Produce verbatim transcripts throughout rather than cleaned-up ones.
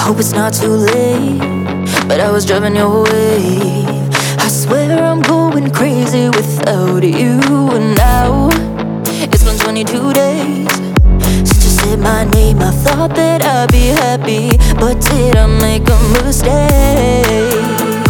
hope it's not too late, but I was driving your way. I swear I'm going crazy without you. And now it's been twenty-two days since you said my name. I thought that I'd be happy, but did I make a mistake?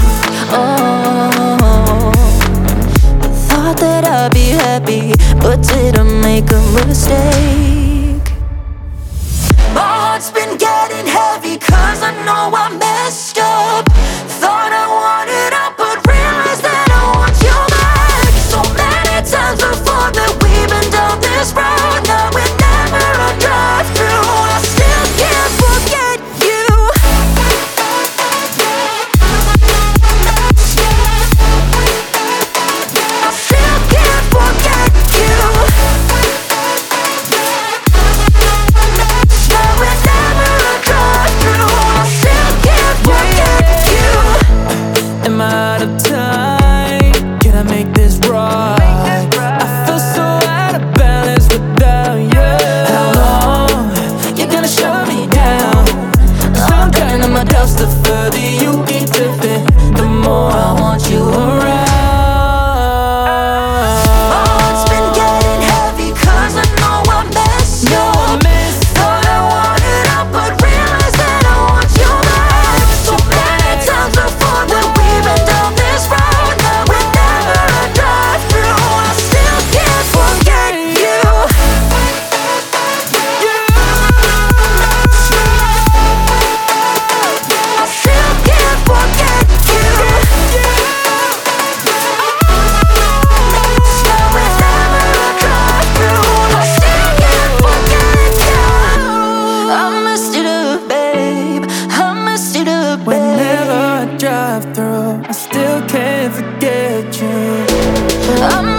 Oh, I thought that I'd be happy, but did I make a mistake? My heart's been getting heavy, cause I know I messed up. Thought I wanted out, but realized that I want you back. So many times before that we've been down this road. Now whenever I drive through, I still can't forget you. I still can't forget you. Now whenever I drive through, I still can't forget you. Am I out of time? Can I make this right? I feel so out of balance without you. How long you gonna shut me down? Cause I'm drowning in my doubts. The further you keep drifting, the more I want you around. My heart's been getting heavy, cause I know I messed No, I up. miss Thought I wanted out, but realized that I want you back. So many times before that we've been down this road. Now whenever I drive through, I still can't forget you. I still can't forget you. Now whenever I drive through, I still can't forget you. I messed it up, babe. I messed it up, babe. Whenever I drive through, I still can't forget you. I